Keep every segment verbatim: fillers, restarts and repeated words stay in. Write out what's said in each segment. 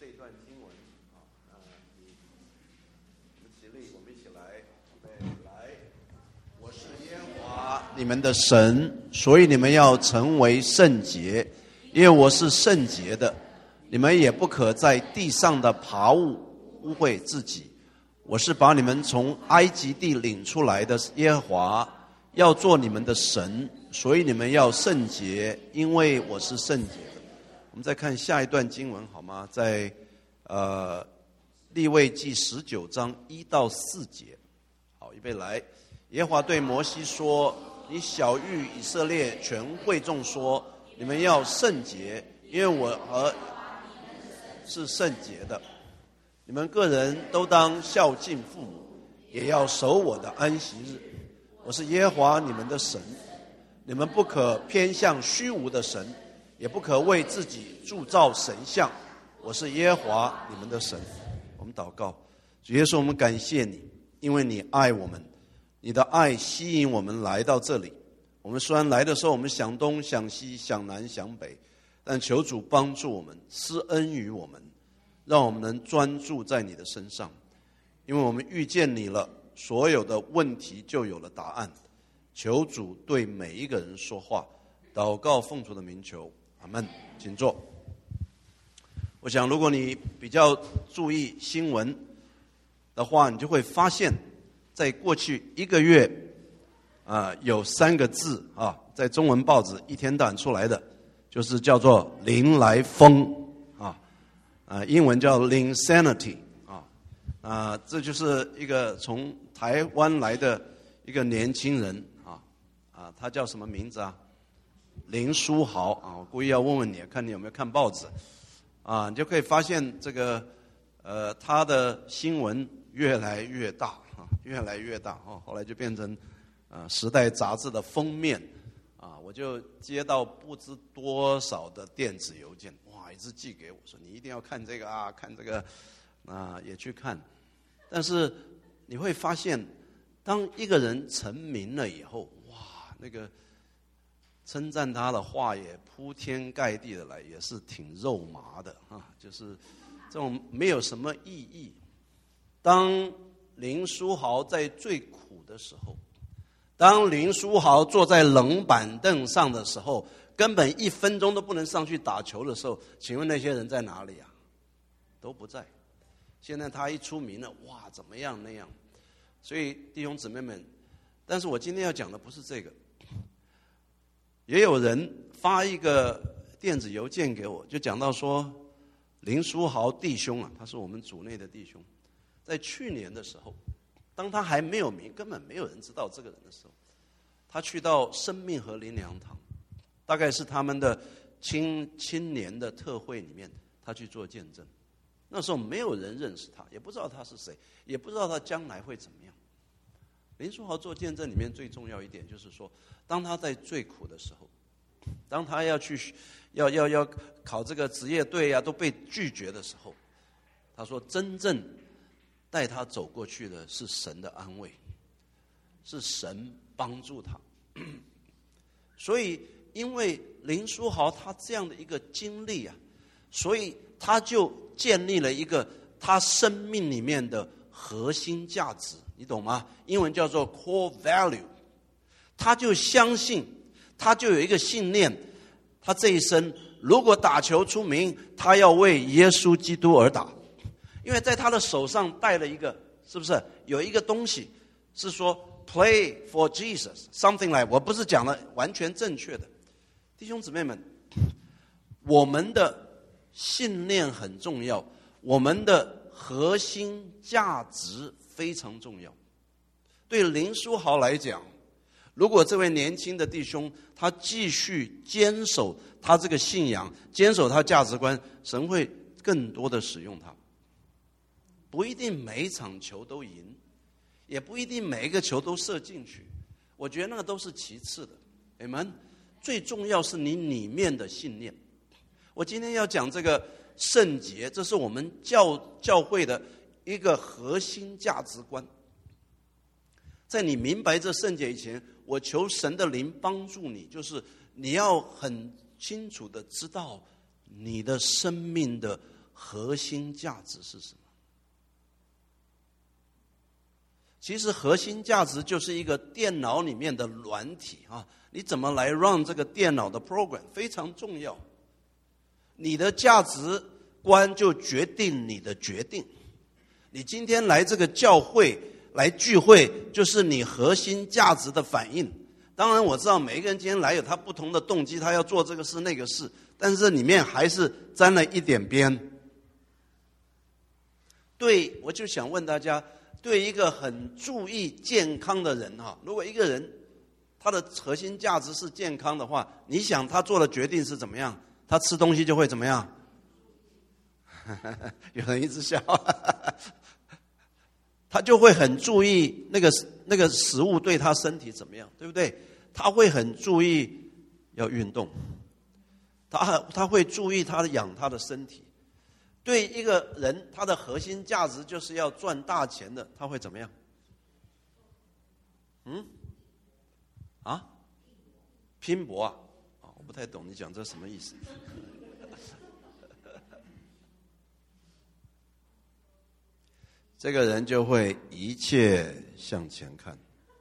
这段经文啊，呃，你我们起立，我们一起来，预备来。我是耶和华你们的神，所以你们要成为圣洁，因为我是圣洁的。你们也不可在地上的爬物污秽自己。我是把你们从埃及地领出来的耶和华，要做你们的神，所以你们要圣洁，因为我是圣洁的。我们再看下一段经文好吗？在呃利未记十九章一到四节。好，预备来。耶和华对摩西说：你晓谕以色列全会众说，你们要圣洁，因为我和是圣洁的。你们个人都当孝敬父母，也要守我的安息日。我是耶和华你们的神，你们不可偏向虚无的神，也不可为自己铸造神像。我是耶和华你们的神。我们祷告，主耶稣，我们感谢你，因为你爱我们，你的爱吸引我们来到这里。我们虽然来的时候，我们想东想西想南想北，但求主帮助我们，施恩于我们，让我们能专注在你的身上，因为我们遇见你了，所有的问题就有了答案。求主对每一个人说话，祷告奉主的名求，阿们。请坐。我想如果你比较注意新闻的话，你就会发现在过去一个月啊、呃，有三个字啊，在中文报纸一天到晚出来的，就是叫做林来疯啊，啊，英文叫 Linsanity 啊，啊，这就是一个从台湾来的一个年轻人啊，啊，他叫什么名字啊？林书豪啊，我故意要问问你，看你有没有看报纸啊，你就可以发现这个呃，他的新闻越来越大啊，越来越大哦，后来就变成呃《时代》杂志的封面啊，我就接到不知多少的电子邮件，哇，一直寄给我说你一定要看这个啊，看这个啊，也去看。但是你会发现，当一个人成名了以后，哇，那个称赞他的话也铺天盖地的来，也是挺肉麻的啊，就是这种没有什么意义。当林书豪在最苦的时候，当林书豪坐在冷板凳上的时候，根本一分钟都不能上去打球的时候，请问那些人在哪里啊？都不在。现在他一出名了，哇，怎么样那样？所以弟兄姊妹们，但是我今天要讲的不是这个。也有人发一个电子邮件给我，就讲到说林书豪弟兄啊，他是我们组内的弟兄，在去年的时候，当他还没有名，根本没有人知道这个人的时候，他去到生命和灵粮堂，大概是他们的青青年的特会里面，他去做见证。那时候没有人认识他，也不知道他是谁，也不知道他将来会怎么样。林书豪做见证里面最重要一点就是说，当他在最苦的时候，当他要去要要要考这个职业队啊，都被拒绝的时候，他说真正带他走过去的是神的安慰，是神帮助他。所以因为林书豪他这样的一个经历啊，所以他就建立了一个他生命里面的核心价值，你懂吗？英文叫做 core value。 他就相信，他就有一个信念，他这一生如果打球出名，他要为耶稣基督而打。因为在他的手上戴了一个，是不是有一个东西是说 play for Jesus something like， 我不是讲的完全正确的。弟兄姊妹们，我们的信念很重要，我们的核心价值非常重要。对林书豪来讲，如果这位年轻的弟兄他继续坚守他这个信仰，坚守他价值观，神会更多的使用他。不一定每一场球都赢，也不一定每一个球都射进去，我觉得那个都是其次的。你们最重要是你里面的信念。我今天要讲这个圣洁，这是我们教教会的一个核心价值观。在你明白这圣洁以前，我求神的灵帮助你，就是你要很清楚的知道你的生命的核心价值是什么？其实核心价值就是一个电脑里面的软体啊，你怎么来 run 这个电脑的 program 非常重要。你的价值观就决定你的决定。你今天来这个教会来聚会，就是你核心价值的反应。当然我知道每一个人今天来有他不同的动机，他要做这个事那个事，但是这里面还是沾了一点边。对，我就想问大家，对一个很注意健康的人哈，如果一个人他的核心价值是健康的话，你想他做的决定是怎么样？他吃东西就会怎么样？有人一直笑，他就会很注意那个那个食物对他身体怎么样，对不对？他会很注意要运动，他他会注意他的养他的身体。对一个人，他的核心价值就是要赚大钱的，他会怎么样？嗯？啊？拼搏啊？啊，我不太懂你讲这什么意思。这个人就会一切向前看，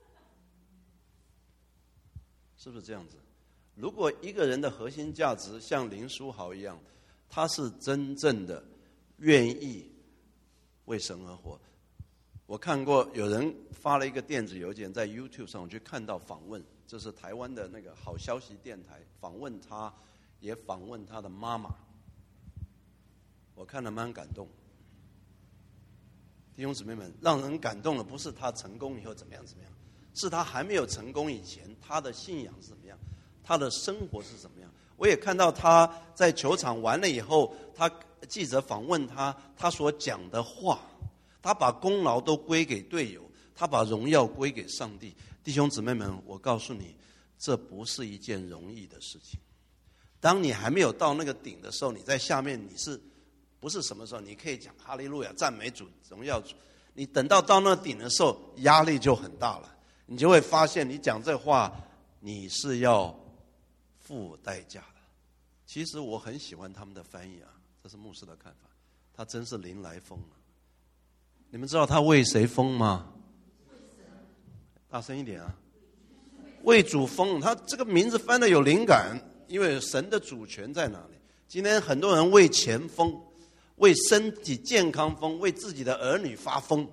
是不是这样子？如果一个人的核心价值像林书豪一样，他是真正的愿意为神而活。我看过有人发了一个电子邮件在 YouTube 上，我去看到访问，这是台湾的那个好消息电台访问他，也访问他的妈妈，我看了蛮感动。弟兄姊妹们，让人感动的不是他成功以后怎么样怎么样，是他还没有成功以前，他的信仰是怎么样，他的生活是怎么样。我也看到他在球场完了以后，他记者访问他，他所讲的话，他把功劳都归给队友，他把荣耀归给上帝。弟兄姊妹们，我告诉你，这不是一件容易的事情。当你还没有到那个顶的时候，你在下面，你是不是什么时候你可以讲哈利路亚赞美主荣耀主，你等到到那顶的时候压力就很大了，你就会发现你讲这话你是要付代价的。其实我很喜欢他们的翻译啊，这是牧师的看法，他真是灵来疯了。你们知道他为谁疯吗？大声一点啊！为主疯，他这个名字翻得有灵感，因为神的主权在哪里？今天很多人为钱疯，为身体健康疯，为自己的儿女发疯。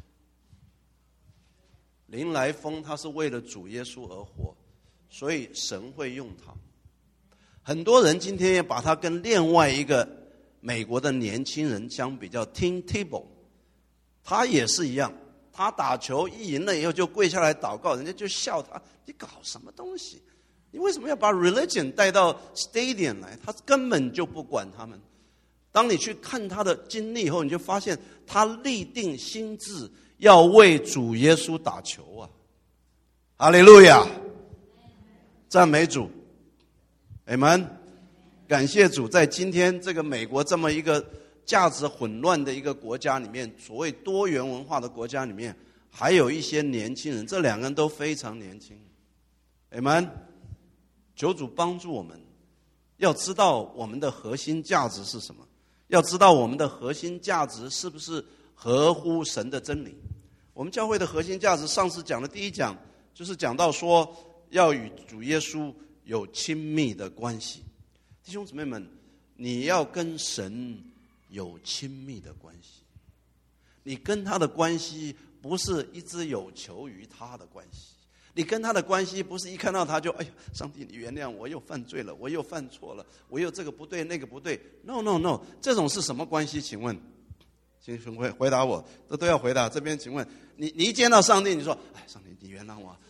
灵来疯，他是为了主耶稣而活，所以神会用他。很多人今天也把他跟另外一个美国的年轻人相比较 Tim Tebow， 他也是一样，他打球一赢了以后就跪下来祷告，人家就笑他，你搞什么东西？你为什么要把 religion 带到 stadium 来？他根本就不管他们。当你去看他的经历以后，你就发现他立定心志要为主耶稣打球啊！哈利路亚，赞美主，阿们！感谢主，在今天这个美国这么一个价值混乱的一个国家里面，所谓多元文化的国家里面，还有一些年轻人，这两个人都非常年轻，阿们！求主帮助我们，要知道我们的核心价值是什么，要知道我们的核心价值是不是合乎神的真理。我们教会的核心价值，上次讲的第一讲就是讲到说要与主耶稣有亲密的关系。弟兄姊妹们，你要跟神有亲密的关系，你跟他的关系不是一直有求于他的关系，你跟他的关系不是一看到他就哎呀，上帝你原谅我，又犯罪了，我又犯错了，我又这个不对那个不对。 No no no， 这种是什么关系？请问请回回答我，这都要回答。这边请问你你一见到上帝你说哎，上帝你原谅我。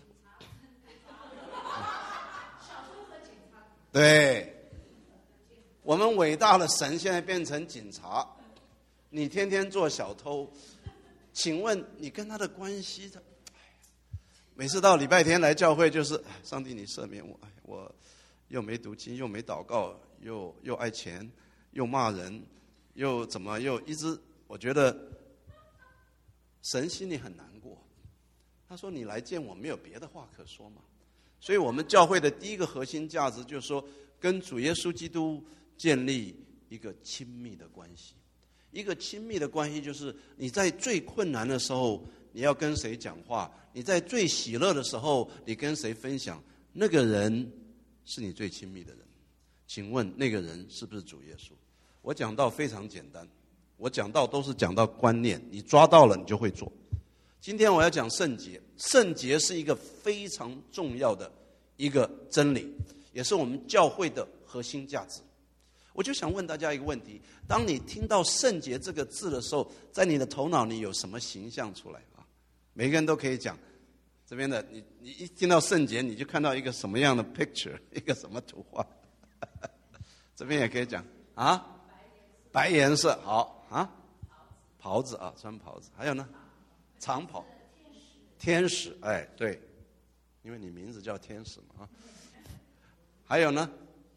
对，我们伟大的神现在变成警察，你天天做小偷，请问你跟他的关系他每次到礼拜天来教会就是上帝你赦免我，我又没读经又没祷告又又爱钱又骂人又怎么又一直，我觉得神心里很难过。他说你来见我没有别的话可说吗？所以我们教会的第一个核心价值就是说跟主耶稣基督建立一个亲密的关系。 一个亲密的关系就是你在最困难的时候你要跟谁讲话，你在最喜乐的时候你跟谁分享，那个人是你最亲密的人。请问那个人是不是主耶稣？我讲到非常简单，我讲到都是讲到观念，你抓到了你就会做。今天我要讲圣洁，圣洁是一个非常重要的一个真理，也是我们教会的核心价值。我就想问大家一个问题，当你听到圣洁这个字的时候，在你的头脑里有什么形象出来啊？每个人都可以讲，这边的你你一听到圣洁你就看到一个什么样的 picture， 一个什么图画。这边也可以讲啊，白颜色，好啊，袍子啊，穿袍子，还有呢，长袍，天使，哎，对，因为你名字叫天使嘛啊。还有呢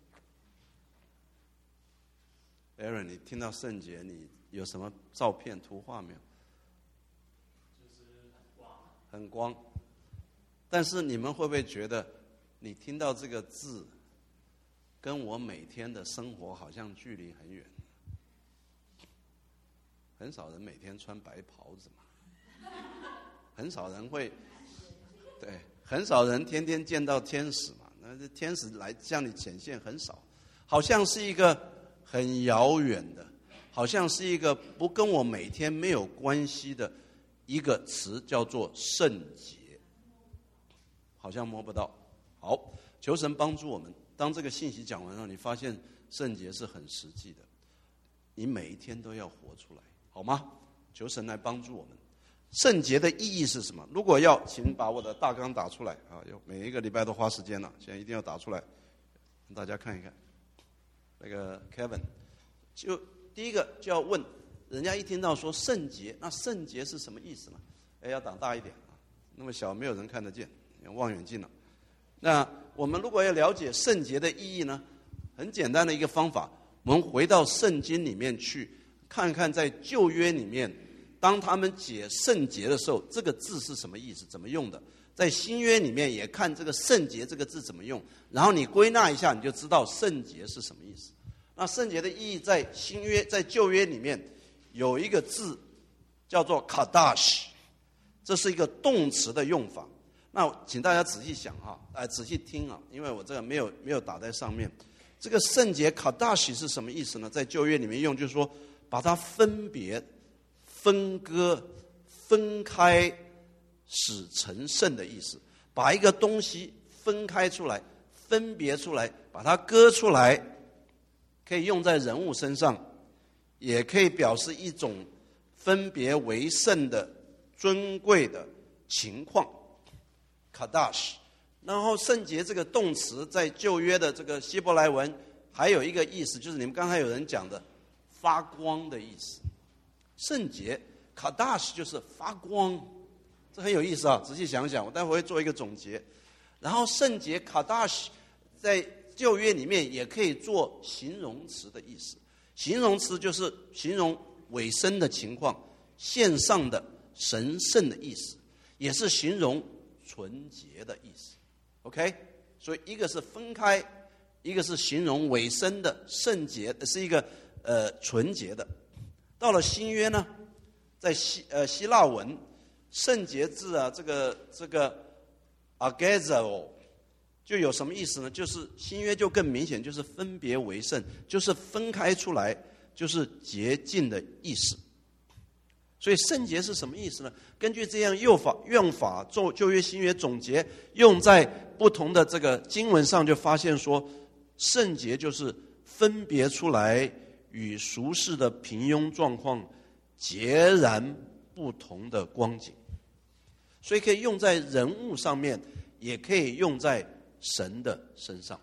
，Aaron， 你听到圣洁，你有什么照片、图画没有？ 就是很光， 很光。但是你们会不会觉得，你听到这个字，跟我每天的生活好像距离很远？很少人每天穿白袍子嘛，很少人会，对，很少人天天见到天使嘛。那这天使来向你显现很少，好像是一个很遥远的，好像是一个不跟我每天没有关系的一个词，叫做圣洁，好像摸不到。好，求神帮助我们。当这个信息讲完后，你发现圣洁是很实际的，你每一天都要活出来，好吗？求神来帮助我们。圣洁的意义是什么？如果要，请把我的大纲打出来啊！有每一个礼拜都花时间了，现在一定要打出来，让大家看一看。那个 Kevin， 就第一个就要问，人家一听到说圣洁，那圣洁是什么意思呢？哎，要长大一点啊，那么小没有人看得见，用望远镜了。那我们如果要了解圣洁的意义呢，很简单的一个方法，我们回到圣经里面去看看，在旧约里面，当他们解圣洁的时候，这个字是什么意思，怎么用的。在新约里面也看这个圣洁这个字怎么用，然后你归纳一下，你就知道圣洁是什么意思。那圣洁的意义在新约在旧约里面有一个字叫做 kadash， 这是一个动词的用法。那请大家仔细想哈，哎，仔细听啊，因为我这个没有没有打在上面。这个圣洁 kadash 是什么意思呢？在旧约里面用，就是说把它分别、分割、分开，使成圣的意思。把一个东西分开出来、分别出来，把它割出来，可以用在人物身上，也可以表示一种分别为圣的尊贵的情况。Kadash， 然后圣洁这个动词在旧约的这个希伯来文还有一个意思，就是你们刚才有人讲的发光的意思。圣洁 Kadash 就是发光，这很有意思啊！仔细想想，我待会会做一个总结。然后圣洁 Kadash 在旧约里面也可以做形容词的意思，形容词就是形容委身的情况、献上的神圣的意思，也是形容纯洁的意思。 OK， 所以一个是分开，一个是形容委身的圣洁，是一个呃纯洁的。到了新约呢，在希呃希腊文圣洁字啊，这个这个 agazo 就有什么意思呢？就是新约就更明显，就是分别为圣，就是分开出来，就是洁净的意思。所以圣洁是什么意思呢？根据这样用法用法做旧约新约总结，用在不同的这个经文上，就发现说，圣洁就是分别出来与俗世的平庸状况截然不同的光景。所以可以用在人物上面，也可以用在神的身上。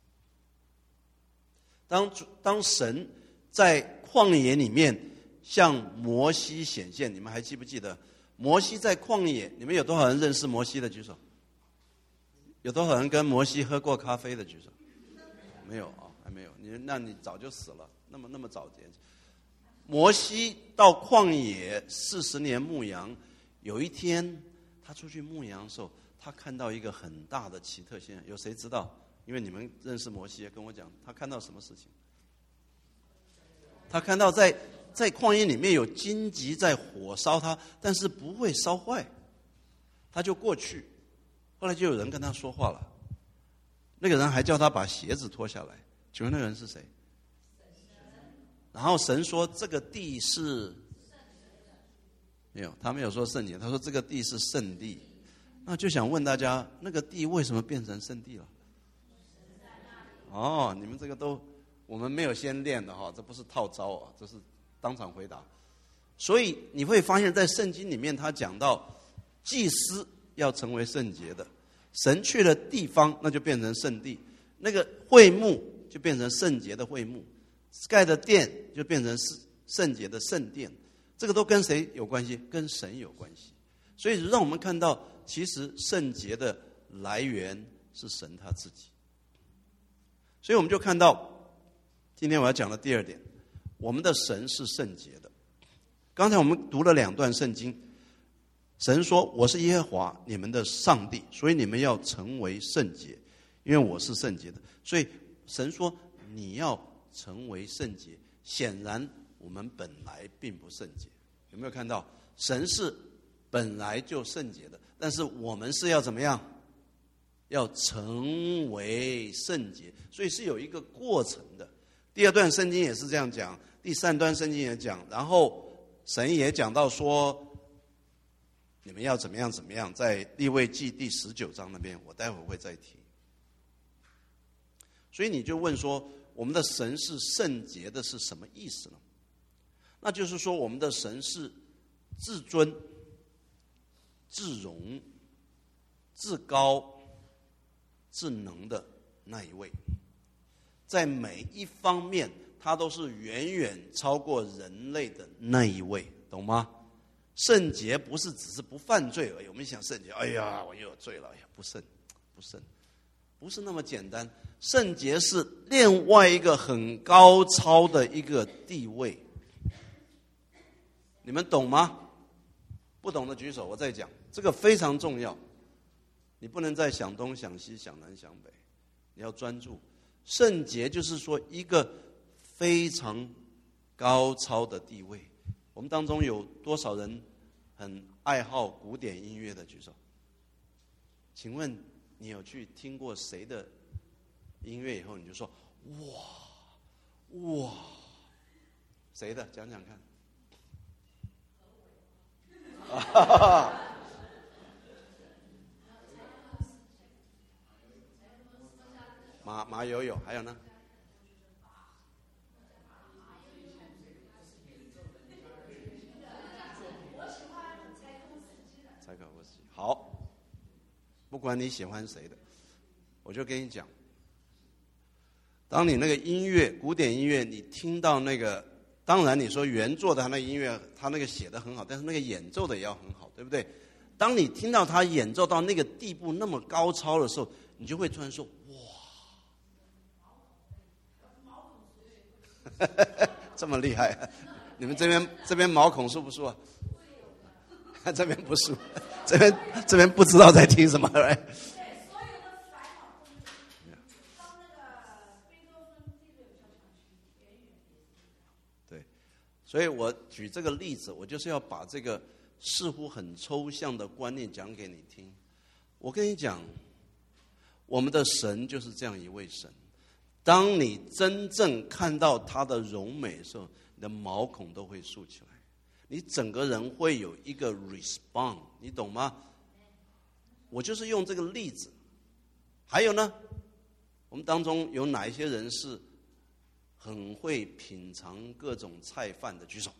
当当神在旷野里面向摩西显现，你们还记不记得摩西在旷野？你们有多少人认识摩西的举手？有多少人跟摩西喝过咖啡的举手？没有啊，还没有。你那你早就死了，那么那么早结。摩西到旷野四十年牧羊，有一天他出去牧羊的时候，他看到一个很大的奇特现象，有谁知道？因为你们认识摩西，跟我讲他看到什么事情？他看到在在旷野里面有荆棘在火烧他，但是不会烧坏，他就过去。后来就有人跟他说话了，那个人还叫他把鞋子脱下来。请问那个人是谁？然后神说这个地是没有，他没有说圣洁，他说这个地是圣地。那就想问大家，那个地为什么变成圣地了？哦，你们这个都我们没有先练的哈，这不是套招啊，这是当场回答。所以你会发现在圣经里面他讲到祭司要成为圣洁的，神去了地方那就变成圣地，那个会幕就变成圣洁的会幕，盖的殿就变成圣洁的圣殿，这个都跟谁有关系？跟神有关系。所以让我们看到其实圣洁的来源是神他自己。所以我们就看到今天我要讲的第二点，我们的神是圣洁的。刚才我们读了两段圣经，神说我是耶和华你们的上帝，所以你们要成为圣洁，因为我是圣洁的。所以神说你要成为圣洁，显然我们本来并不圣洁。有没有看到神是本来就圣洁的，但是我们是要怎么样？要成为圣洁，所以是有一个过程的。第二段圣经也是这样讲，第三段圣经也讲，然后神也讲到说你们要怎么样怎么样，在利未记第十九章那边，我待会会再提。所以你就问说我们的神是圣洁的是什么意思呢？那就是说我们的神是至尊、至荣、至高、至能的那一位，在每一方面他都是远远超过人类的那一位，懂吗？圣洁不是只是不犯罪而已。我们想圣洁，哎呀我又有罪了，哎呀不圣不圣，不是那么简单。圣洁是另外一个很高超的一个地位，你们懂吗？不懂的举手，我再讲，这个非常重要。你不能再想东想西想南想北，你要专注。圣洁就是说一个非常高超的地位。我们当中有多少人很爱好古典音乐的？举手。请问你有去听过谁的音乐以后你就说哇哇，谁的？讲讲看。马马友友，还有呢？柴可夫斯基。好，不管你喜欢谁的，我就跟你讲，当你那个音乐，古典音乐，你听到那个，当然你说原作的他那个音乐，他那个写的很好，但是那个演奏的也要很好，对不对？当你听到他演奏到那个地步那么高超的时候，你就会突然说哇，这么厉害、啊！你们这边这边毛孔数不数啊？这边不数，这边这边不知道在听什么。对，所以我举这个例子，我就是要把这个似乎很抽象的观念讲给你听。我跟你讲，我们的神就是这样一位神。当你真正看到他的荣美的时候，你的毛孔都会竖起来，你整个人会有一个 respond， 你懂吗？我就是用这个例子。还有呢，我们当中有哪一些人是很会品尝各种菜饭的？举手。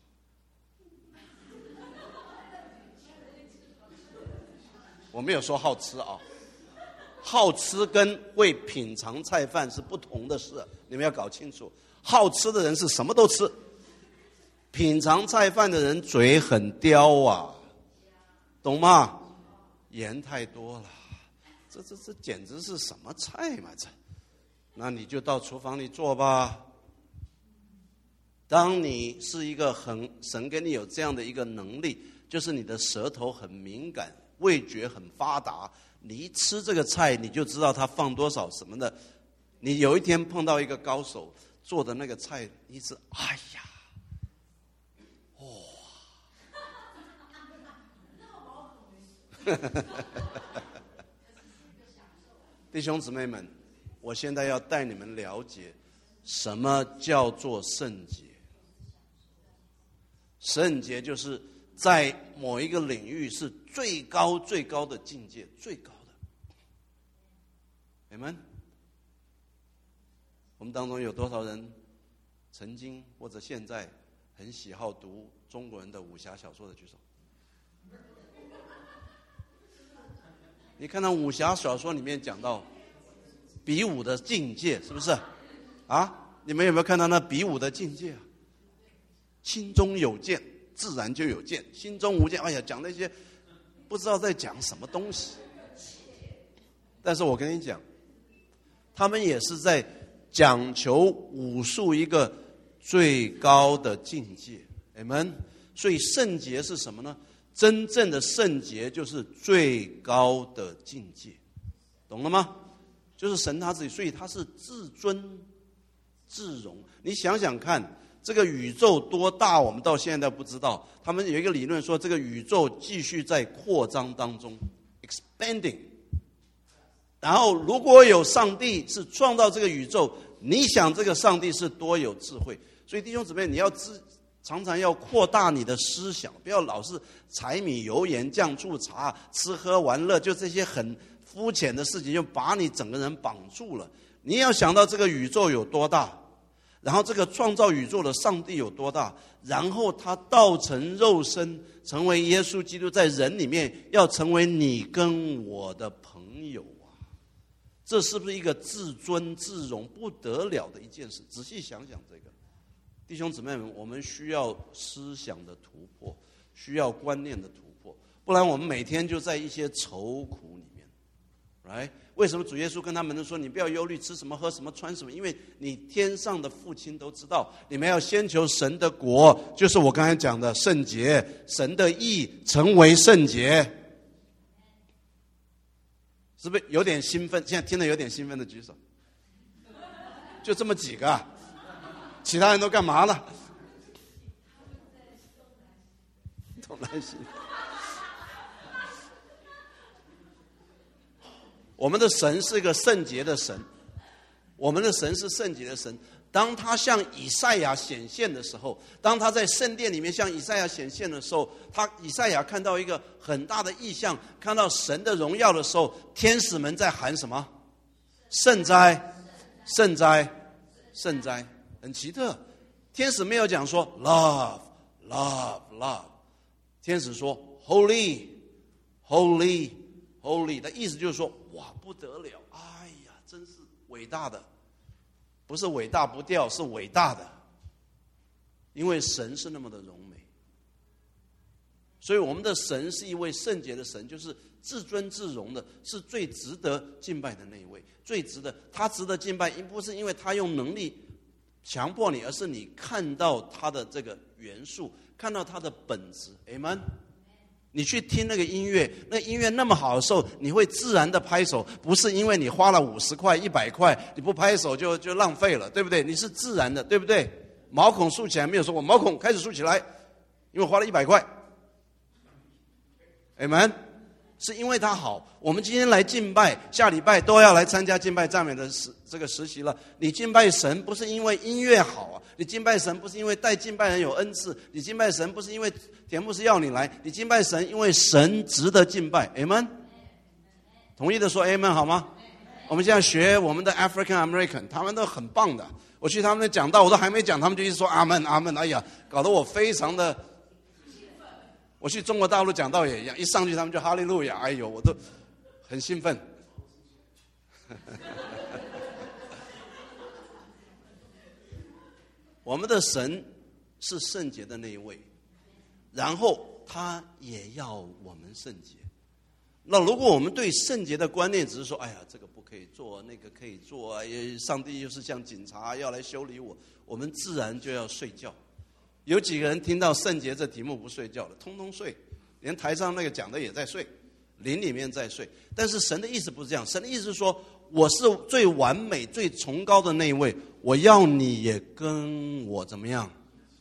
我没有说好吃啊，好吃跟会品尝菜饭是不同的事，你们要搞清楚。好吃的人是什么都吃，品尝菜饭的人嘴很刁啊，懂吗？盐太多了，这这这简直是什么菜嘛这？那你就到厨房里做吧。当你是一个很神给你有这样的一个能力，就是你的舌头很敏感，味觉很发达，你一吃这个菜你就知道它放多少什么的。你有一天碰到一个高手做的那个菜，你是哎呀， 弟兄姊妹们，我现在要带你们了解什么叫做圣洁。圣洁就是在某一个领域是最高最高的境界，最高的。Amen。我们当中有多少人曾经或者现在很喜好读中国人的武侠小说的举手？你看到武侠小说里面讲到比武的境界，是不是啊？你们有没有看到那比武的境界啊？心中有剑，自然就有剑；心中无剑，哎呀，讲那些不知道在讲什么东西。但是我跟你讲，他们也是在讲求武术一个最高的境界。Amen。所以圣洁是什么呢？真正的圣洁就是最高的境界，懂了吗？就是神他自己，所以他是至尊至荣。你想想看，这个宇宙多大，我们到现在不知道。他们有一个理论说，这个宇宙继续在扩张当中 ，expanding。然后，如果有上帝是创造这个宇宙，你想这个上帝是多有智慧？所以弟兄姊妹，你要知常常要扩大你的思想，不要老是柴米油盐酱醋茶，吃喝玩乐，就这些很肤浅的事情，就把你整个人绑住了。你要想到这个宇宙有多大。然后这个创造宇宙的上帝有多大，然后他道成肉身，成为耶稣基督，在人里面要成为你跟我的朋友啊！这是不是一个至尊至荣不得了的一件事？仔细想想这个，弟兄姊妹们，我们需要思想的突破，需要观念的突破，不然我们每天就在一些愁苦里面。来，为什么主耶稣跟他们说，你不要忧虑吃什么喝什么穿什么，因为你天上的父亲都知道，你们要先求神的国，就是我刚才讲的圣洁，神的义成为圣洁。是不是有点兴奋？现在听得有点兴奋的举手。就这么几个啊，其他人都干嘛了？东南西。我们的神是一个圣洁的神，我们的神是圣洁的神。当他向以赛亚显现的时候，当他在圣殿里面向以赛亚显现的时候，他以赛亚看到一个很大的异象，看到神的荣耀的时候，天使们在喊什么？圣哉，圣哉，圣哉！很奇特，天使没有讲说 love love love， 天使说 holy holy holy， 的意思就是说，哇，不得了！哎呀，真是伟大的，不是伟大不掉，是伟大的，因为神是那么的荣美。所以我们的神是一位圣洁的神，就是至尊至荣的，是最值得敬拜的那一位，最值得他值得敬拜，不是因为他用能力强迫你，而是你看到他的这个元素，看到他的本质。Amen。你去听那个音乐，那音乐那么好的时候，你会自然的拍手，不是因为你花了五十块、一百块，你不拍手就就浪费了，对不对？你是自然的，对不对？毛孔竖起来没有说我毛孔开始竖起来，因为花了一百块。Amen， 是因为它好。我们今天来敬拜，下礼拜都要来参加敬拜赞美的实这个实习了。你敬拜神不是因为音乐好啊，你敬拜神不是因为带敬拜人有恩赐，你敬拜神不是因为田牧师要你来，你敬拜神因为神值得敬拜。Amen， 同意的说 Amen 好吗？我们现在学我们的 African American， 他们都很棒的。我去他们的讲道，我都还没讲，他们就一直说阿门阿门，哎呀，搞得我非常的。我去中国大陆讲道也一样，一上去他们就哈利路亚，哎呦，我都很兴奋。我们的神是圣洁的那一位，然后他也要我们圣洁。那如果我们对圣洁的观念只是说，哎呀，这个不可以做，那个可以做啊，上帝又是像警察要来修理我，我们自然就要睡觉。有几个人听到圣洁这题目不睡觉了？通通睡，连台上那个讲的也在睡，灵里面在睡。但是神的意思不是这样，神的意思是说，我是最完美、最崇高的那一位，我要你也跟我怎么样，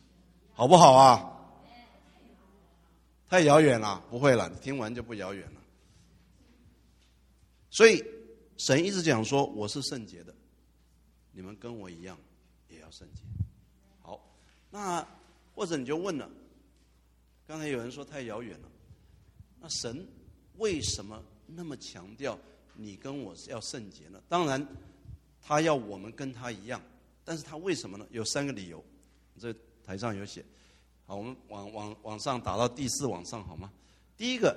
好不好啊？太遥远了，不会了，你听完就不遥远了。 所以神一直讲说我是圣洁的，你们跟我一样也要圣洁。好，那或者你就问了，刚才有人说太遥远了，那神为什么那么强调你跟我是要圣洁呢？当然他要我们跟他一样，但是他为什么呢？有三个理由，这台上有写。好，我们往往往上打到第四往上好吗？第一个，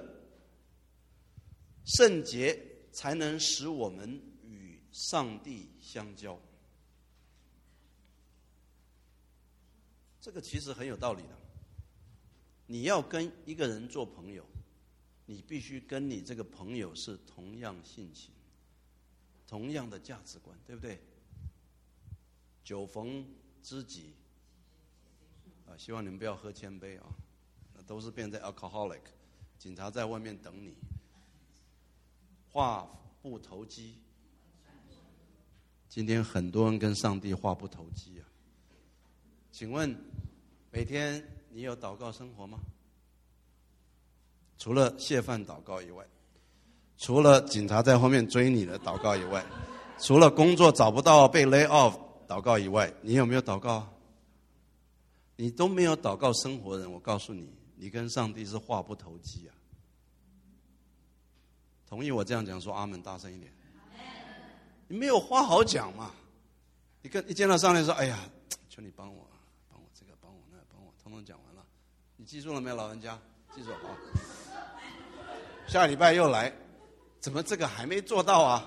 圣洁才能使我们与上帝相交。这个其实很有道理的。你要跟一个人做朋友，你必须跟你这个朋友是同样性情，同样的价值观，对不对？酒逢知己啊，希望你们不要喝千杯啊，那都是变成 alcoholic。警察在外面等你，话不投机。今天很多人跟上帝话不投机啊。请问，每天你有祷告生活吗？除了谢饭祷告以外，除了警察在后面追你的祷告以外，除了工作找不到被 lay off 祷告以外，你有没有祷告？你都没有祷告生活人，我告诉你，你跟上帝是话不投机啊！同意我这样讲，说阿门，大声一点。你没有话好讲嘛？你跟一见到上帝说：“哎呀，求你帮我，帮我这个，帮我那个，帮我，通通讲完了。”你记住了没有，老人家？记住好。下礼拜又来，怎么这个还没做到啊？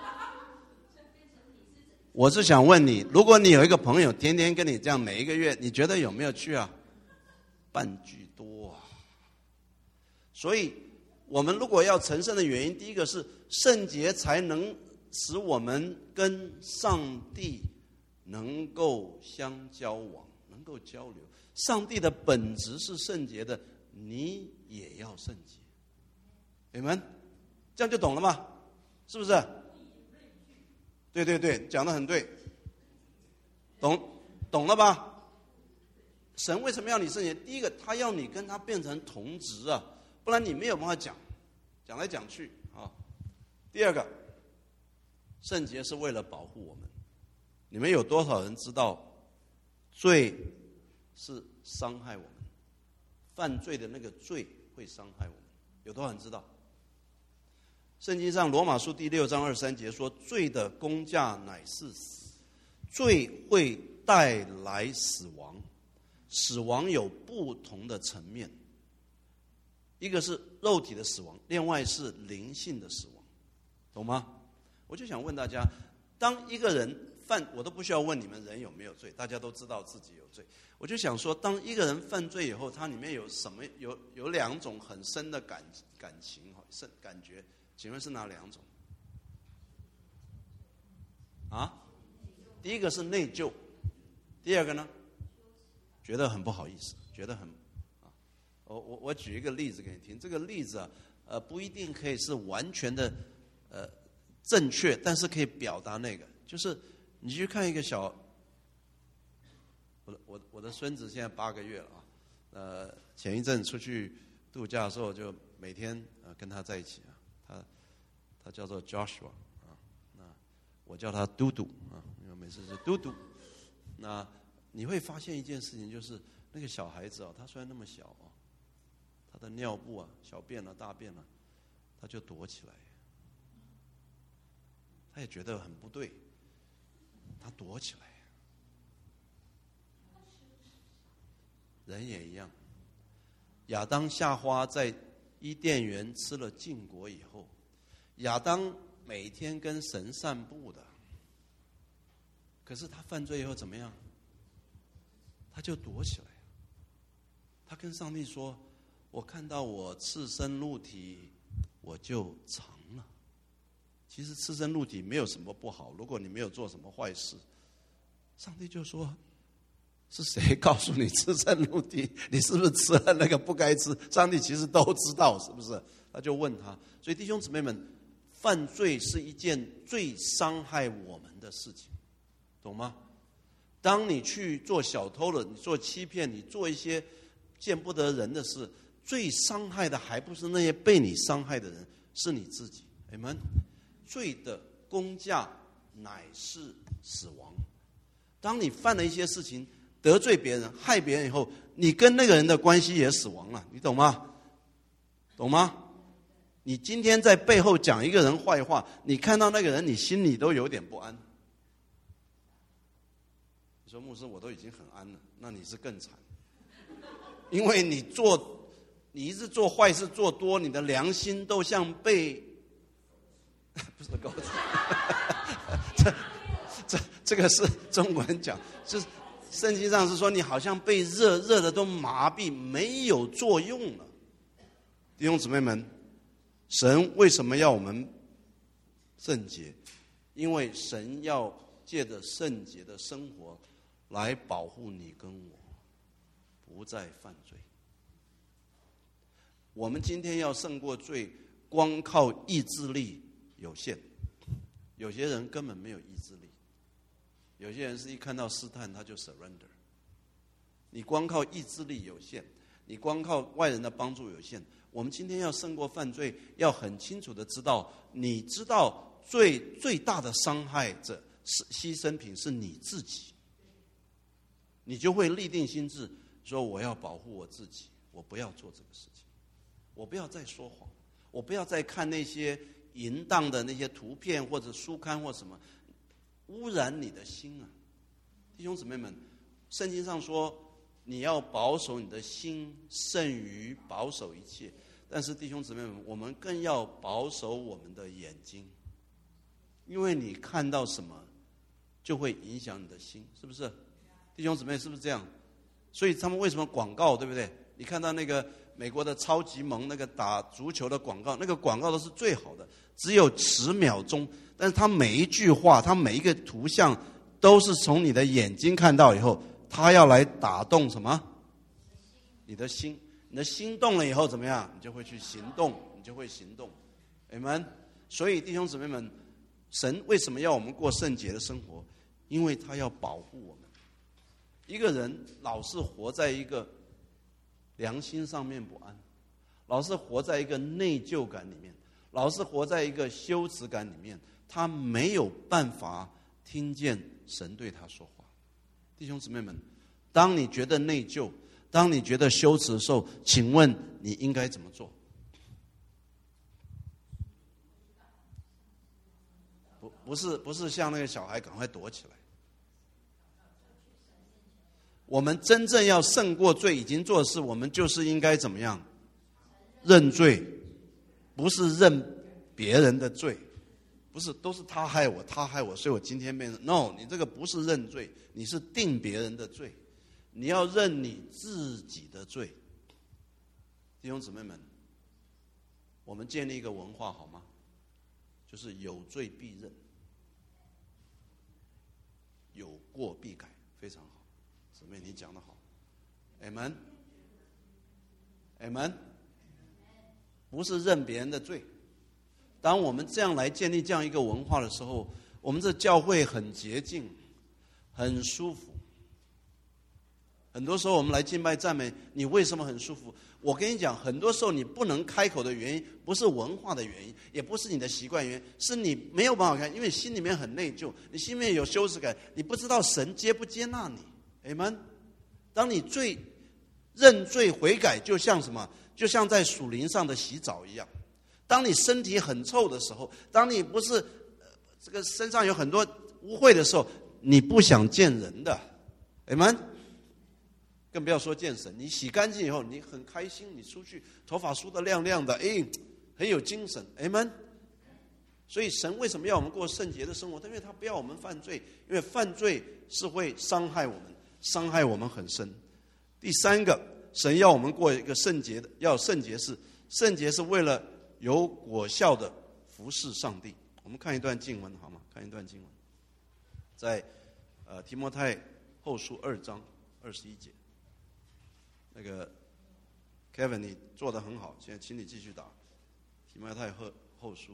我是想问你，如果你有一个朋友天天跟你这样，每一个月，你觉得有没有趣啊？半句多啊。所以我们如果要成圣的原因，第一个是圣洁才能使我们跟上帝能够相交往，能够交流。上帝的本质是圣洁的，你也要圣洁。你们这样就懂了吗？是不是？对对对，讲得很对，懂懂了吧？神为什么要你圣洁？第一个，他要你跟他变成同质啊，不然你没有办法讲，讲来讲去啊。第二个，圣洁是为了保护我们。你们有多少人知道，罪是伤害我们？犯罪的那个罪会伤害我们，有多少人知道？圣经上罗马书第六章二十三节说，罪的工价乃是死，罪会带来死亡，死亡有不同的层面，一个是肉体的死亡，另外是灵性的死亡，懂吗？我就想问大家，当一个人犯，我都不需要问你们人有没有罪，大家都知道自己有罪。我就想说，当一个人犯罪以后，他里面有什么？有有两种很深的感感情，深感觉。请问是哪两种？啊，第一个是内疚，第二个呢，觉得很不好意思，觉得很啊，我我我举一个例子给你听。这个例子啊，呃，不一定可以是完全的呃正确，但是可以表达那个，就是你去看一个小，我的我我的孙子现在八个月了啊，呃，前一阵出去度假的时候，就每天呃跟他在一起啊。他他叫做 Joshua 啊，那我叫他嘟嘟啊，因为每次是嘟嘟。那你会发现一件事情，就是那个小孩子啊，他虽然那么小啊，他的尿布啊、小便啊、大便啊，他就躲起来，他也觉得很不对，他躲起来。人也一样，亚当夏娃在伊甸园吃了禁果以后，亚当每天跟神散步的，可是他犯罪以后怎么样？他就躲起来。他跟上帝说：“我看到我赤身露体，我就藏了。”其实赤身露体没有什么不好，如果你没有做什么坏事，上帝就说：“是谁告诉你赤身露体？你是不是吃了那个不该吃？”上帝其实都知道，是不是？他就问他。所以弟兄姊妹们，犯罪是一件最伤害我们的事情，懂吗？当你去做小偷了，你做欺骗，你做一些见不得人的事，最伤害的还不是那些被你伤害的人，是你自己。Amen。 罪的工价乃是死亡。当你犯了一些事情，得罪别人、害别人以后，你跟那个人的关系也死亡了，你懂吗？懂吗？你今天在背后讲一个人坏话，你看到那个人，你心里都有点不安。你说牧师，我都已经很安了，那你是更惨，因为你做，你一直做坏事做多，你的良心都像被，不是钩子，这这这个是中文讲，就是圣经上是说你好像被热热的都麻痹，没有作用了。弟兄姊妹们，神为什么要我们圣洁？因为神要借着圣洁的生活来保护你跟我不再犯罪。我们今天要胜过罪，光靠意志力有限。有些人根本没有意志力，有些人是一看到试探他就 surrender。你光靠意志力有限，你光靠外人的帮助有限。我们今天要胜过犯罪，要很清楚的知道，你知道最最大的伤害者是牺牲品是你自己，你就会立定心志，说我要保护我自己，我不要做这个事情，我不要再说谎，我不要再看那些淫荡的那些图片或者书刊或什么，污染你的心啊！弟兄姊妹们，圣经上说你要保守你的心胜于保守一切，但是弟兄姊妹们，我们更要保守我们的眼睛，因为你看到什么就会影响你的心，是不是？弟兄姊妹，是不是这样？所以他们为什么广告，对不对？你看到那个美国的超级盟那个打足球的广告，那个广告都是最好的，只有十秒钟，但是他每一句话，他每一个图像都是从你的眼睛看到以后，他要来打动什么？你的心，你的心动了以后怎么样？你就会去行动，你就会行动。Amen。所以弟兄姊妹们，神为什么要我们过圣洁的生活？因为他要保护我们。一个人老是活在一个良心上面不安，老是活在一个内疚感里面，老是活在一个羞耻感里面，他没有办法听见神对他说话。弟兄姊妹们，当你觉得内疚，当你觉得羞耻的时候，请问你应该怎么做？不，不是，不是像那个小孩赶快躲起来。我们真正要胜过罪已经做的事，我们就是应该怎么样？认罪，不是认别人的罪，不是都是他害我，他害我，所以我今天变成 no， 你这个不是认罪，你是定别人的罪，你要认你自己的罪。弟兄姊妹们，我们建立一个文化好吗？就是有罪必认，有过必改，非常好。姊妹，你讲得好 ，Amen，Amen， Amen？ 不是认别人的罪。当我们这样来建立这样一个文化的时候，我们这教会很洁净，很舒服。很多时候我们来敬拜赞美，你为什么很舒服？我跟你讲，很多时候你不能开口的原因，不是文化的原因，也不是你的习惯原因，是你没有办法看，因为心里面很内疚，你心里面有羞耻感，你不知道神接不接纳你。Amen。当你罪认罪悔改，就像什么？就像在属灵上的洗澡一样。当你身体很臭的时候，当你不是、呃、这个身上有很多污秽的时候，你不想见人的。Amen。更不要说见神。你洗干净以后，你很开心，你出去头发梳得亮亮的，哎，很有精神。Amen。所以神为什么要我们过圣洁的生活？因为他不要我们犯罪，因为犯罪是会伤害我们，伤害我们很深。第三个，神要我们过一个圣洁的，要圣洁是圣洁是为了有果效的服侍上帝。我们看一段经文好吗？看一段经文，在呃提摩太后书二章二十一节。那个 Kevin， 你做得很好，现在请你继续打提摩太后后书。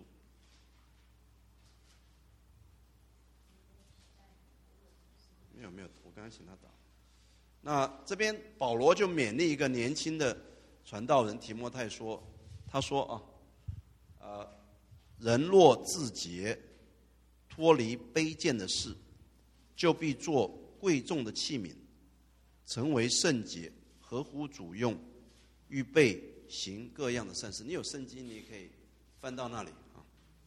没有没有，我刚才请他打。那这边保罗就勉励一个年轻的传道人提摩太说，他说啊，呃， 人若自洁，脱离卑贱的事，就必做贵重的器皿，成为圣洁，合乎主用，预备行各样的善事。你有圣经，你也可以翻到那里啊。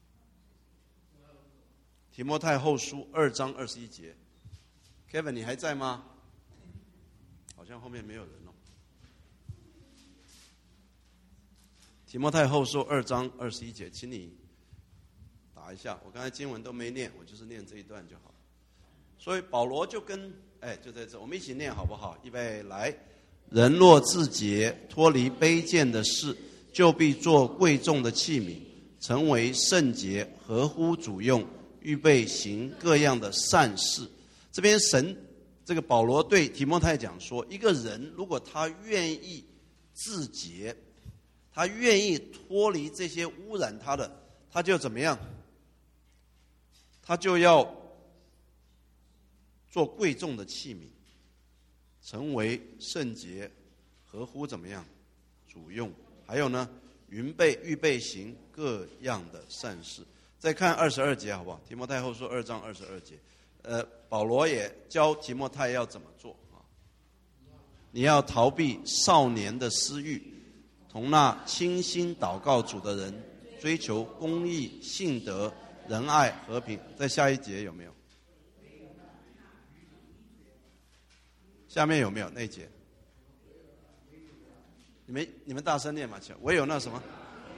提摩太后书二章二十一节 ，Kevin 你还在吗？好像后面没有人哦。提摩太后书二章二十一节，请你打一下。我刚才经文都没念，我就是念这一段就好。所以保罗就跟哎就在这，我们一起念好不好？预备来。人若自洁，脱离卑贱的事，就必做贵重的器皿，成为圣洁，合乎主用，预备行各样的善事。这边神这个保罗对提摩太讲说，一个人如果他愿意自洁，他愿意脱离这些污染他的，他就怎么样？他就要做贵重的器皿，成为圣洁，合乎怎么样？主用。还有呢，预备预备行各样的善事。再看二十二节好不好？提摩太后书二章二十二节，呃，保罗也教提摩太要怎么做啊？你要逃避少年的私欲，同那倾心祷告主的人，追求公义、信德、仁爱、和平。在下一节有没有？下面有没有那一节？你们你们大声念嘛！我有那什么？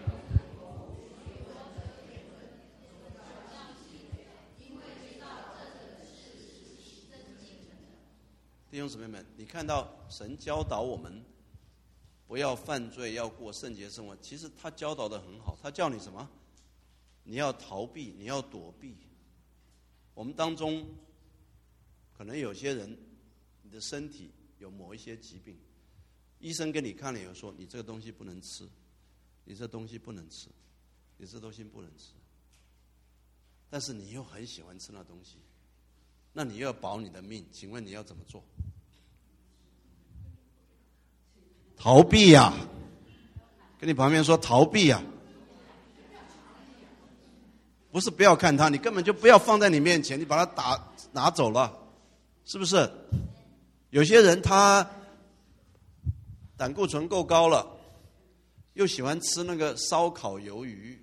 弟兄姊妹们，你看到神教导我们不要犯罪，要过圣洁生活，其实他教导的很好。他叫你什么？你要逃避，你要躲避。我们当中可能有些人，你的身体有某一些疾病，医生给你看了以后说，你这个东西不能吃，你这东西不能吃，你这东西不能吃。但是你又很喜欢吃那东西，那你又要保你的命，请问你要怎么做？逃避呀、啊！跟你旁边说逃避呀、啊！不是不要看它，你根本就不要放在你面前，你把它打拿走了，是不是？有些人他胆固醇够高了，又喜欢吃那个烧烤鱿鱼，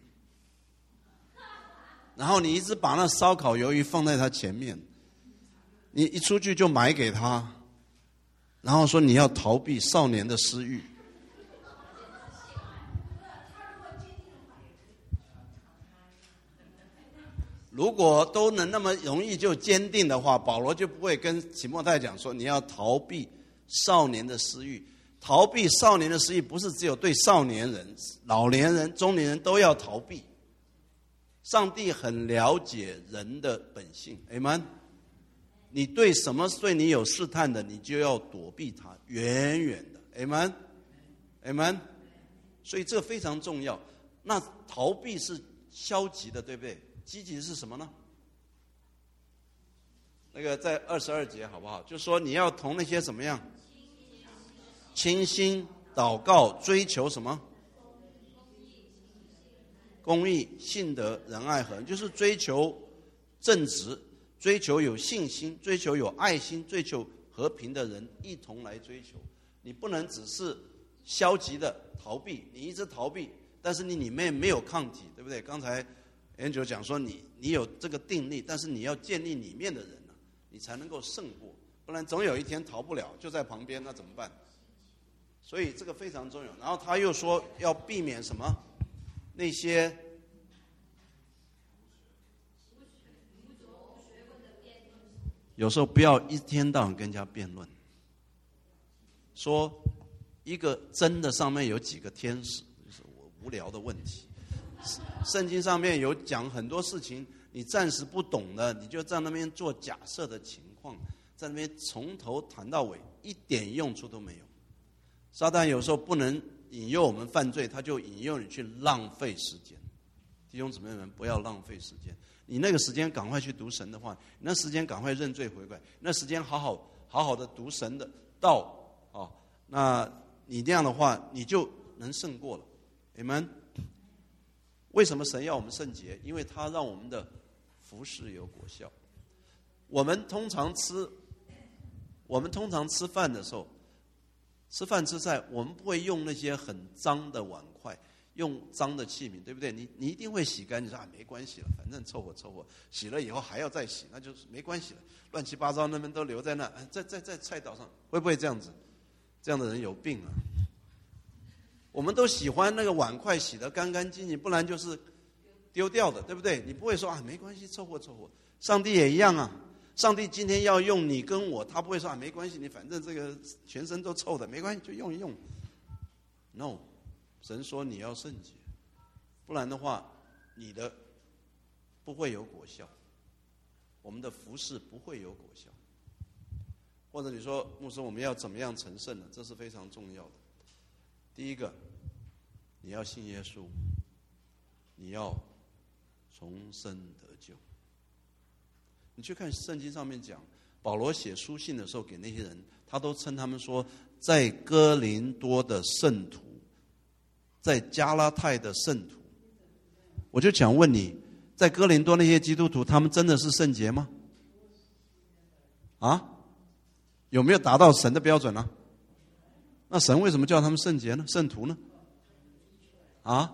然后你一直把那烧烤鱿鱼放在他前面，你一出去就买给他，然后说你要逃避少年的私欲。如果都能那么容易就坚定的话，保罗就不会跟提摩太讲说你要逃避少年的私欲。逃避少年的私欲不是只有对少年人、老年人、中年人都要逃避。上帝很了解人的本性 Amen。 你对什么对你有试探的，你就要躲避它，远远的 Amen Amen。 所以这非常重要。那逃避是消极的，对不对？积极是什么呢？那个在二十二节好不好？就说你要同那些怎么样？倾心祷告，追求什么？公义、信德、仁爱和，就是追求正直，追求有信心，追求有爱心，追求和平的人一同来追求。你不能只是消极的逃避，你一直逃避，但是你里面没有抗体，对不对？刚才Angel 讲说你你有这个定力，但是你要建立里面的人呢、啊，你才能够胜过，不然总有一天逃不了，就在旁边，那怎么办？所以这个非常重要。然后他又说要避免什么？那些有时候不要一天到晚跟人家辩论，说一个真的上面有几个天使，就是我无聊的问题。圣经上面有讲很多事情，你暂时不懂的，你就在那边做假设的情况，在那边从头谈到尾，一点用处都没有。撒旦有时候不能引诱我们犯罪，他就引诱你去浪费时间。弟兄姊妹们，不要浪费时间。你那个时间赶快去读神的话，你那时间赶快认罪悔改，那时间好好好好的读神的道啊、哦，那你这样的话，你就能胜过了。Amen。 为什么神要我们圣洁？因为他让我们的服事有果效。我们通常吃，我们通常吃饭的时候，吃饭吃菜，我们不会用那些很脏的碗筷，用脏的器皿，对不对？你你一定会洗干净，说啊没关系了，反正凑合凑合，洗了以后还要再洗，那就是没关系了。乱七八糟那边都留在那，在在在菜刀上，会不会这样子？这样的人有病啊！我们都喜欢那个碗筷洗得干干净净，不然就是丢掉的，对不对？你不会说啊没关系，凑合凑合。上帝也一样啊。上帝今天要用你跟我，他不会说啊没关系，你反正这个全身都臭的，没关系就用一用。No， 神说你要圣洁，不然的话，你的不会有果效，我们的服事不会有果效。或者你说牧师，我们要怎么样成圣呢？这是非常重要的。第一个，你要信耶稣，你要重生得救。你去看圣经上面讲，保罗写书信的时候给那些人，他都称他们说，在哥林多的圣徒，在加拉太的圣徒。我就想问你，在哥林多那些基督徒，他们真的是圣洁吗？啊？有没有达到神的标准呢？那神为什么叫他们圣洁呢？圣徒呢？啊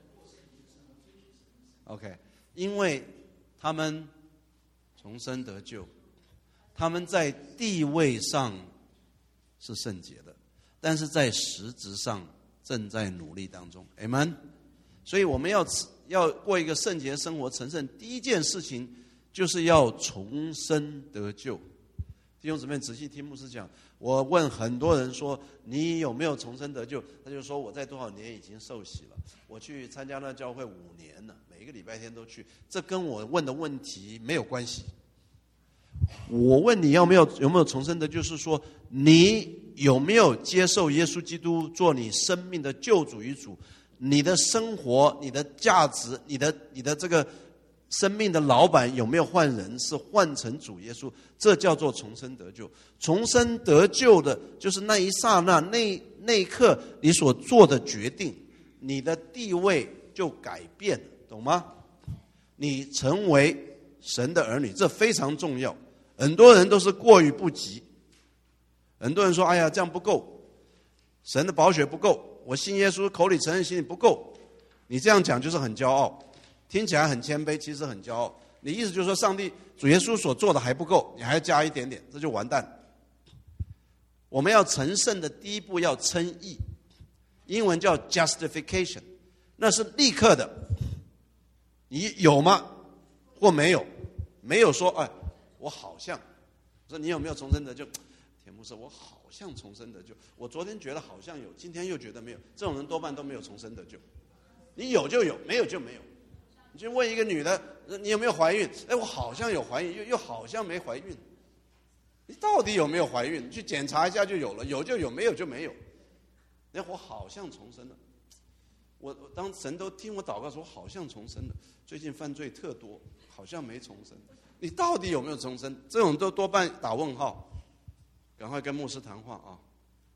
？OK， 因为他们重生得救，他们在地位上是圣洁的，但是在实质上正在努力当中。Amen。所以我们要要过一个圣洁生活、成圣，第一件事情就是要重生得救。弟兄姊妹，仔细听牧师讲。我问很多人说，你有没有重生得救？他就说我在多少年已经受洗了，我去参加那教会五年了，每一个礼拜天都去。这跟我问的问题没有关系。我问你要没有有没有重生得救，就是说你有没有接受耶稣基督做你生命的救主与主？你的生活、你的价值、你的你的这个生命的老板有没有换人？是换成主耶稣，这叫做重生得救。重生得救的，就是那一刹那、那那一刻你所做的决定，你的地位就改变了，懂吗？你成为神的儿女，这非常重要。很多人都是过于不及，很多人说：“哎呀，这样不够，神的宝血不够，我信耶稣，口里承认，心里不够。”你这样讲就是很骄傲。听起来很谦卑，其实很骄傲。你意思就是说，上帝主耶稣所做的还不够，你还要加一点点，这就完蛋。我们要成圣的第一步要称义，英文叫 justification， 那是立刻的。你有吗？或没有？没有说，哎，我好像。说你有没有重生得救？田牧师，我好像重生得救。我昨天觉得好像有，今天又觉得没有。这种人多半都没有重生得救。你有就有，没有就没有。你去问一个女的，你有没有怀孕？哎，我好像有怀孕，又又好像没怀孕。你到底有没有怀孕？你去检查一下就有了，有就有，没有就没有。哎，我好像重生了。我当神都听我祷告说，我好像重生了。最近犯罪特多，好像没重生。你到底有没有重生？这种都多半打问号。赶快跟牧师谈话啊！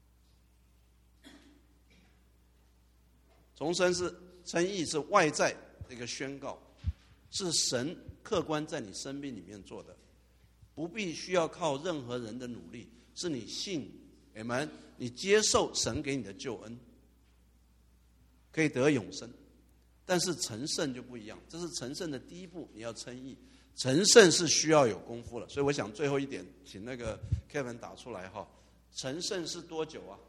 重生是称义，是外在的一个宣告，是神客观在你生命里面做的，不必需要靠任何人的努力，是你信 Amen， 你接受神给你的救恩，可以得永生。但是成圣就不一样，这是成圣的第一步，你要称义。成圣是需要有功夫了，所以我想最后一点，请那个 Kevin 打出来哈。成圣是多久啊？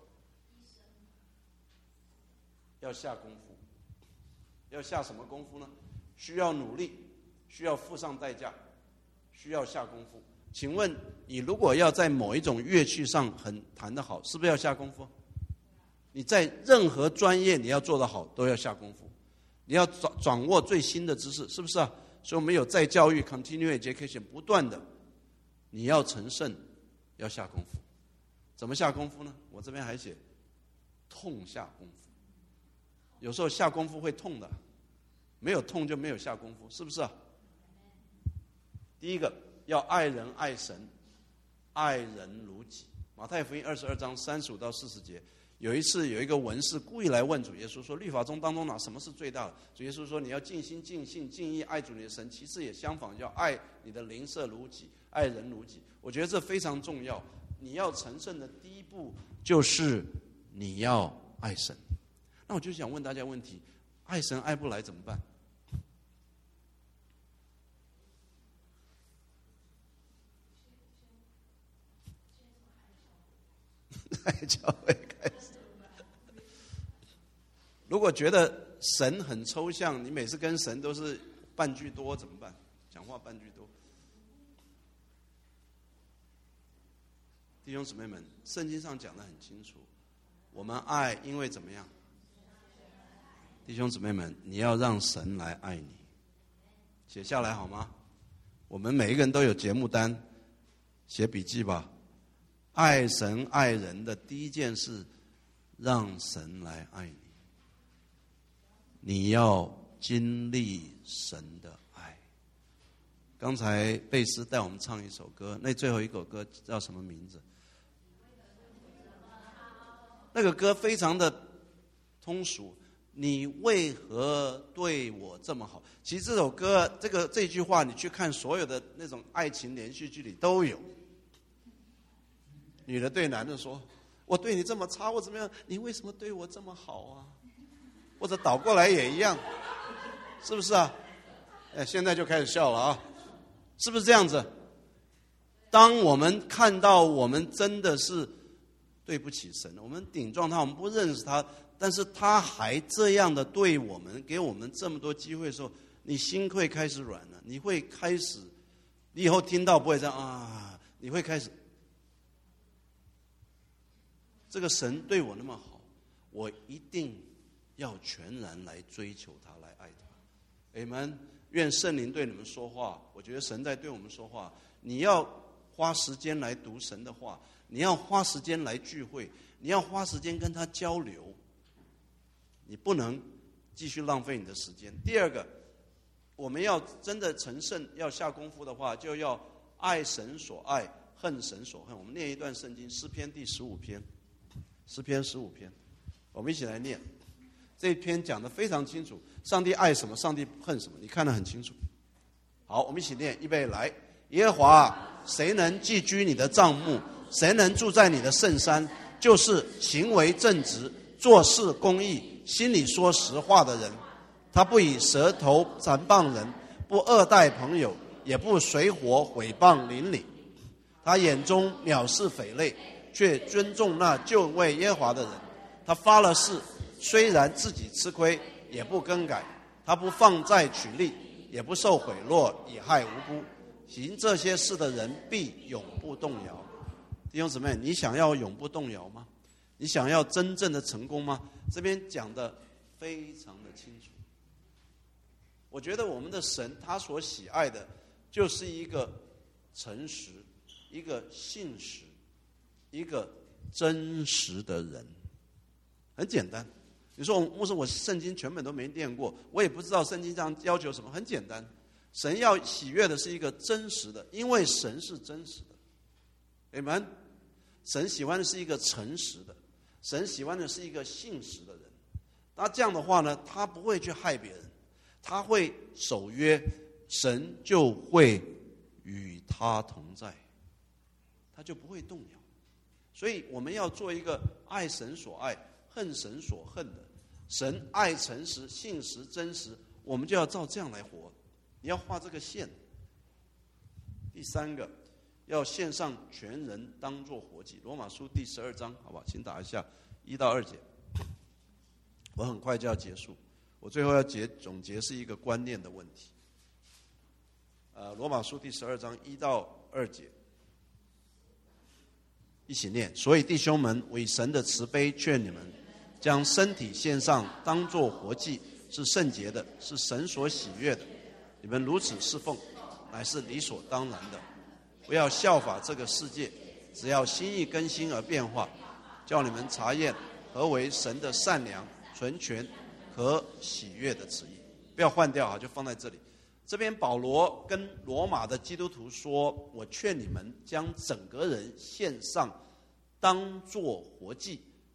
要下功夫。要下什么功夫呢？需要努力，需要付上代价，需要下功夫。请问你如果要在某一种乐器上很弹得好，是不是要下功夫？你在任何专业你要做得好，都要下功夫。你要掌掌握最新的知识，是不是啊？所以我们有再教育 continuing education， 不断的，你要成圣，要下功夫。怎么下功夫呢？我这边还写痛下功夫。有时候下功夫会痛的，没有痛就没有下功夫，是不是啊？第一个要爱人爱神，爱人如己。马太福音二十二章三十五到四十节， 有一次有一个文士故意来问主耶稣说，律法中当中哪什么是最大的？主耶稣说，你要尽心尽性尽意爱主你的神，其次也相仿，要爱你的邻舍如己，爱人如己。我觉得这非常重要。你要成圣的第一步就是你要爱神。那我就想问大家问题，爱神爱不来怎么办？在教会开始。如果觉得神很抽象，你每次跟神都是半句多怎么办？讲话半句多。弟兄姊妹们，圣经上讲得很清楚，我们爱因为怎么样？弟兄姊妹们，你要让神来爱你，写下来好吗？我们每一个人都有节目单，写笔记吧。爱神爱人的第一件事，让神来爱你。你要经历神的爱。刚才贝斯带我们唱一首歌，那最后一首歌叫什么名字？那个歌非常的通俗，你为何对我这么好？其实这首歌，这个这句话，你去看所有的那种爱情连续剧里都有。女的对男的说：“我对你这么差，我怎么样？你为什么对我这么好啊？”或者倒过来也一样，是不是啊？哎，现在就开始笑了啊，是不是这样子？当我们看到我们真的是对不起神，我们顶撞他，我们不认识他，但是他还这样的对我们，给我们这么多机会的时候，你心会开始软了，你会开始，你以后听到不会这样啊，你会开始。这个神对我那么好，我一定要全然来追求他，来爱他。Amen。愿圣灵对你们说话，我觉得神在对我们说话。你要花时间来读神的话，你要花时间来聚会，你要花时间跟他交流。你不能继续浪费你的时间。第二个，我们要真的成圣，要下功夫的话，就要爱神所爱，恨神所恨。我们念一段圣经，诗篇第十五篇。诗篇十五篇，我们一起来念。这一篇讲得非常清楚，上帝爱什么，上帝恨什么，你看得很清楚。好，我们一起念，预备来。耶和华，谁能寄居你的帐幕？谁能住在你的圣山？就是行为正直，做事公义，心里说实话的人。他不以舌头残谤人，不恶待朋友，也不随伙毁谤邻里。他眼中藐视匪类，却尊重那救为耶和华的人。他发了誓，虽然自己吃亏，也不更改。他不放债取利，也不受贿赂，以害无辜。行这些事的人必永不动摇。弟兄姊妹，你想要永不动摇吗？你想要真正的成功吗？这边讲的非常的清楚。我觉得我们的神他所喜爱的就是一个诚实，一个信实，一个真实的人。很简单，你说牧师，我圣经全本都没念过，我也不知道圣经上要求什么。很简单，神要喜悦的是一个真实的，因为神是真实的。Amen。神喜欢的是一个诚实的，神喜欢的是一个信实的人。那这样的话呢，他不会去害别人，他会守约，神就会与他同在，他就不会动摇。所以我们要做一个爱神所爱，恨神所恨的。神爱诚实、信实、真实，我们就要照这样来活。你要画这个线。第三个，要献上全人当作活祭。罗马书第十二章，好吧，请打一下一到二节。我很快就要结束，我最后要结总结是一个观念的问题。呃，罗马书第十二章一到二节，一起念。所以弟兄们，为神的慈悲劝你们，将身体献上，当作活祭，是圣洁的，是神所喜悦的。你们如此侍奉，乃是理所当然的。不要效法这个世界，只要心意更新而变化，叫你们查验何为神的善良、纯全和喜悦的旨意。不要换掉啊，就放在这里。这边保罗跟罗马的基督徒说，我劝你们将整个人献上，当作活祭，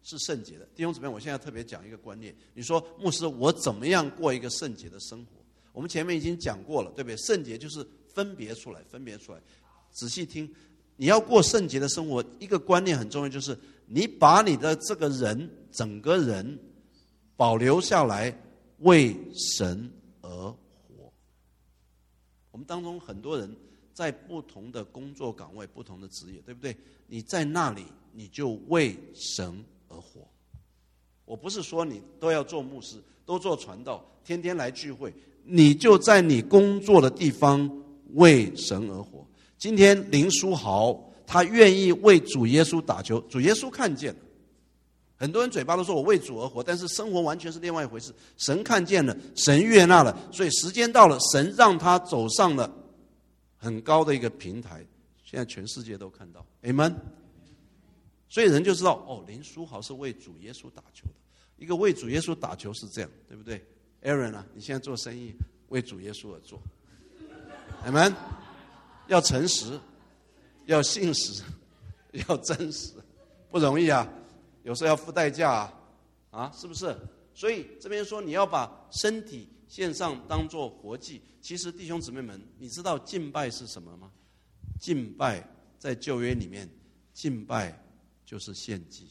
是圣洁的。弟兄姊妹，我现在特别讲一个观念，你说牧师，我怎么样过一个圣洁的生活？我们前面已经讲过了，对不对？圣洁就是分别出来，分别出来。仔细听，你要过圣洁的生活，一个观念很重要，就是你把你的这个人，整个人保留下来，为神而活。我们当中很多人在不同的工作岗位、不同的职业，对不对？你在那里，你就为神而活。我不是说你都要做牧师，都做传道，天天来聚会，你就在你工作的地方为神而活。今天林书豪他愿意为主耶稣打球，主耶稣看见了。很多人嘴巴都说我为主而活，但是生活完全是另外一回事。神看见了，神悦纳了，所以时间到了，神让他走上了很高的一个平台，现在全世界都看到 Amen。 所以人就知道，哦，林书豪是为主耶稣打球的。一个为主耶稣打球是这样，对不对？ Aaron 啊，你现在做生意为主耶稣而做 Amen。 要诚实，要信实，要真实，不容易啊，有时候要付代价啊，啊，是不是？所以这边说你要把身体献上当作活祭。其实弟兄姊妹们，你知道敬拜是什么吗？敬拜在旧约里面，敬拜就是献祭，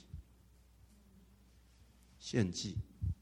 献祭。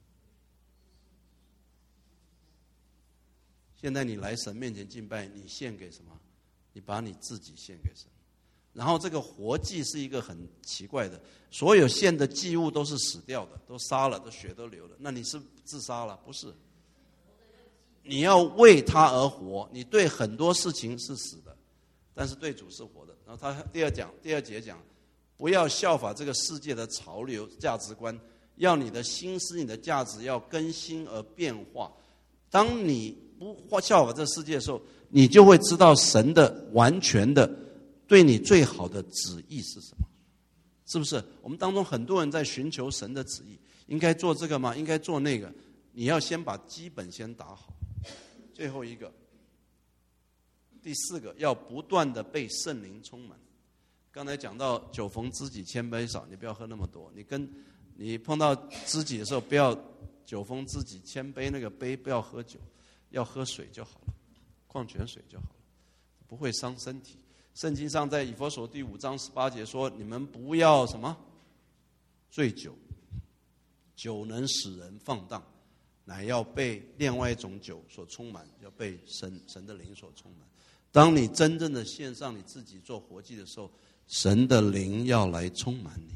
现在你来神面前敬拜，你献给什么？你把你自己献给神。然后这个活祭是一个很奇怪的，所有献的祭物都是死掉的，都杀了，都血都流了。那你是自杀了？不是，你要为他而活。你对很多事情是死的，但是对主是活的。然后他第二讲第二节讲，不要效法这个世界的潮流价值观，要你的心思、你的价值要更新而变化。当你不效法这世界的时候，你就会知道神的完全的对你最好的旨意是什么，是不是？我们当中很多人在寻求神的旨意，应该做这个吗？应该做那个？你要先把基本先打好。最后一个，第四个，要不断的被圣灵充满。刚才讲到酒逢知己千杯少，你不要喝那么多。你跟你碰到知己的时候，不要酒逢知己千杯，那个杯不要喝酒，要喝水就好了，矿泉水就好了，不会伤身体。圣经上在以弗所第五章十八节说，你们不要什么醉酒，酒能使人放荡，乃要被另外一种酒所充满，要被神神的灵所充满。当你真正的献上你自己做活祭的时候，神的灵要来充满你。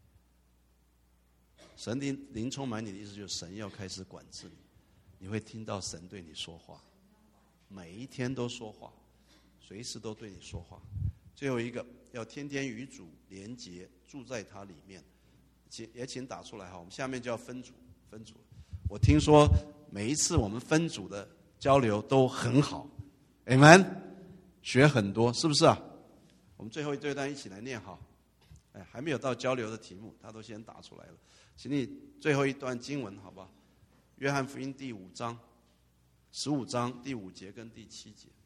神的灵充满你的意思就是神要开始管制你，你会听到神对你说话，每一天都说话，随时都对你说话。最后一个，要天天与主连结，住在他里面。请也请打出来哈，我们下面就要分组分组。我听说每一次我们分组的交流都很好 Amen， 学很多，是不是啊？我们最后一对段一起来念好。哎，还没有到交流的题目，他都先打出来了。请你最后一段经文好不好？约翰福音第五章十五章第五节跟第七节，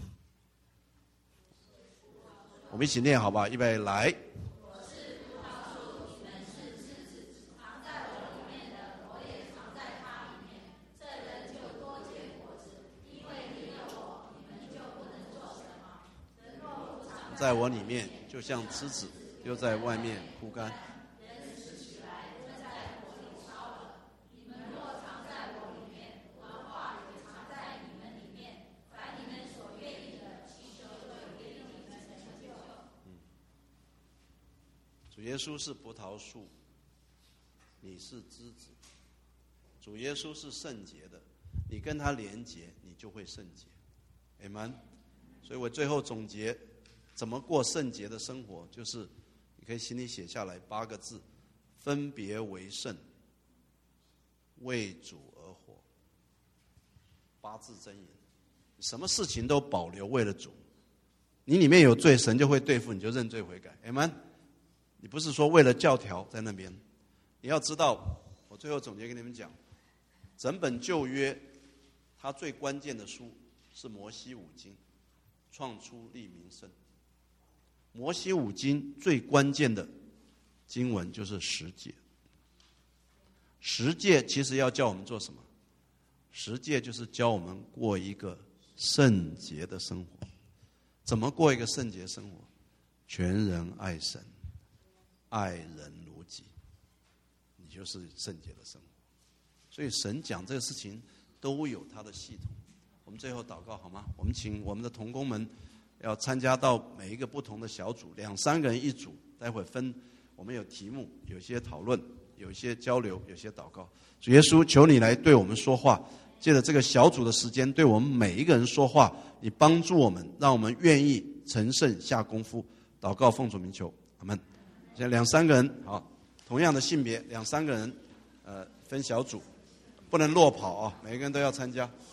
我们一起念好不好？预备来。 我是葡萄树，你们是枝子，藏在我里面的，我也藏在他里面，这人就多结果子，因为离了我，你们就不能做什么。人若不藏在我里面，就像枝子丢在外面枯干。 人死起来，扔在火里烧了。你们若藏在我里面，我的话也藏在你们里面，凡你们所愿意的，祈求就给你们成就。 主耶稣是葡萄树，你是枝子。主耶稣是圣洁的，你跟他连结，你就会圣洁。Amen。所以我最后总结，怎么过圣洁的生活，就是你可以心里写下来八个字：分别为圣，为主而活。八字真言，什么事情都保留为了主。你里面有罪，神就会对付你，就认罪悔改。Amen。你不是说为了教条在那边，你要知道，我最后总结跟你们讲，整本旧约它最关键的书是摩西五经，创出立民生。摩西五经最关键的经文就是十诫， 十诫其实要教我们做什么？十诫就是教我们过一个圣洁的生活。怎么过一个圣洁生活？全人爱神，爱人如己，你就是圣洁的生活。所以神讲这个事情都有他的系统。我们最后祷告好吗？我们请我们的同工们要参加到每一个不同的小组，两三个人一组，待会分，我们有题目，有些讨论，有些交流，有些祷告。主耶稣，求你来对我们说话，借着这个小组的时间对我们每一个人说话，你帮助我们，让我们愿意成圣下功夫。祷告奉主名求，阿们。现在两三个人，好，同样的性别，两三个人，呃，分小组，不能落跑啊，每个人都要参加。